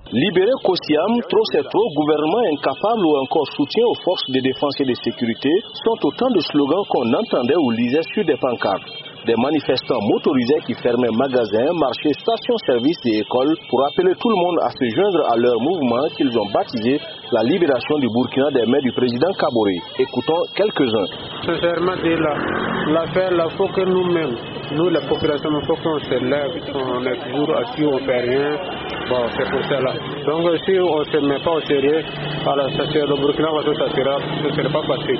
Libérer Kosiam, trop c'est trop, gouvernement incapable ou encore soutien aux forces de défense et de sécurité sont autant de slogans qu'on entendait ou lisait sur des pancartes. Des manifestants motorisés qui fermaient magasins, marchés, stations-service et écoles pour appeler tout le monde à se joindre à leur mouvement qu'ils ont baptisé la libération du Burkina des mains du président Kaboré. Écoutons quelques-uns. Sincèrement, l'affaire, il faut que nous-mêmes, nous la population, il faut qu'on se lève, on est toujours assis, on ne fait rien. Bon, c'est pour cela. Donc si on ne se met pas au sérieux, alors le Burkina Faso, ça ne sera pas facile.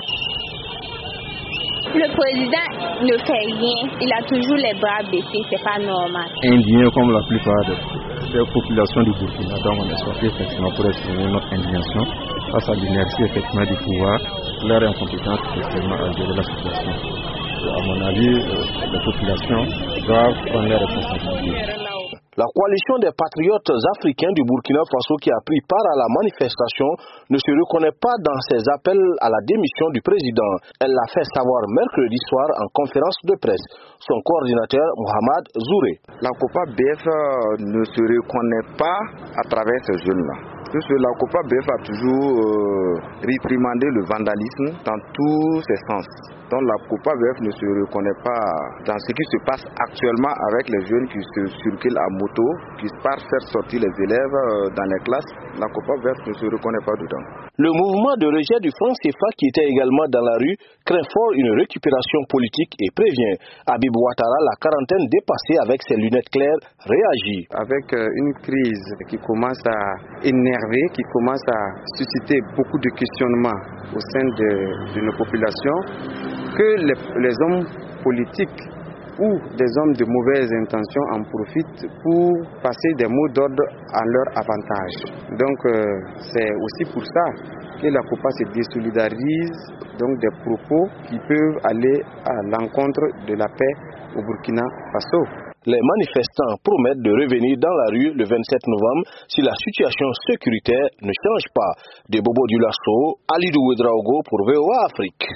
Le président ne fait rien, il a toujours les bras baissés, c'est pas normal. Indigné comme la plupart des populations du Burkina, donc on est sorti effectivement pour exprimer notre indignation face à l'inertie effectivement du pouvoir, leur incompétence effectivement à gérer la situation. À mon avis, les populations doivent prendre leurs responsabilités. La coalition des patriotes africains du Burkina Faso qui a pris part à la manifestation ne se reconnaît pas dans ses appels à la démission du président. Elle l'a fait savoir mercredi soir en conférence de presse. Son coordinateur, Mohamed Zouré. La COPA-BF ne se reconnaît pas à travers ces jeunes-là. La COPA-BF a toujours réprimandé le vandalisme dans tous ses sens. Donc la COPA-BF ne se reconnaît pas dans ce qui se passe actuellement avec les jeunes qui se circulent à moto, qui partent faire sortir les élèves dans les classes. La COPA-BF ne se reconnaît pas dedans. Le mouvement de rejet du franc CFA qui était également dans la rue craint fort une récupération politique et prévient. Habib Ouattara, la quarantaine dépassée avec ses lunettes claires, réagit. Avec une crise qui commence à énerver, qui commence à susciter beaucoup de questionnements au sein de nos populations, que les hommes politiques ou des hommes de mauvaises intentions en profitent pour passer des mots d'ordre à leur avantage. Donc c'est aussi pour ça que la COPA se désolidarise donc des propos qui peuvent aller à l'encontre de la paix au Burkina Faso. Les manifestants promettent de revenir dans la rue le 27 novembre si la situation sécuritaire ne change pas. De Bobo Dioulasso, Ali Douedraogo pour VOA Afrique.